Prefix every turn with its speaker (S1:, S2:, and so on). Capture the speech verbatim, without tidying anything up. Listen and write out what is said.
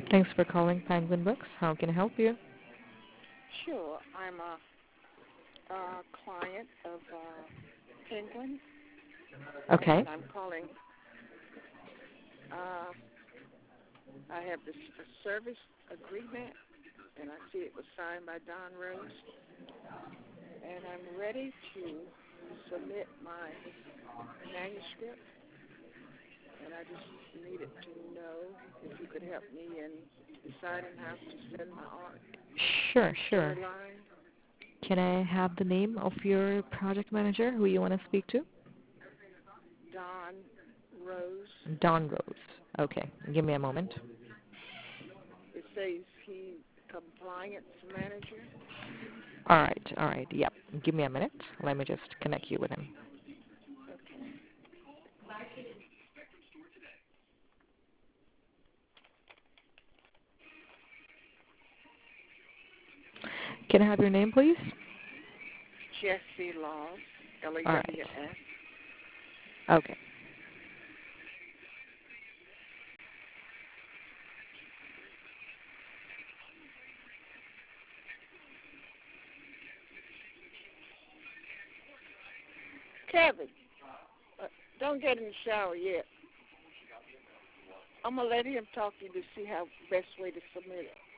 S1: Thanks for calling Penguin Books. How can I help you?
S2: Sure. I'm a, a client of uh, Penguin,
S1: Okay.
S2: and I'm calling. Uh, I have this a service agreement, and I see it was signed by Don Rose, and I'm ready to submit my manuscript, and I just needed to know if you could help me in deciding how to send my art
S1: Sure, sure.
S2: storyline.
S1: Can I have the name of your project manager who you want to speak to?
S2: Don Rose.
S1: Don Rose. Okay. Give me a moment.
S2: It says he's compliance manager.
S1: All right, all right. Yep. Give me a minute. Let me just connect you with him.
S2: Okay.
S1: Can I have your name, please?
S2: Jesse Laws, L A
S1: All
S2: W
S1: right.
S2: S.
S1: Okay.
S2: Kevin, uh, don't get in the shower yet. I'm going to let him talk to you to see how best way to submit it.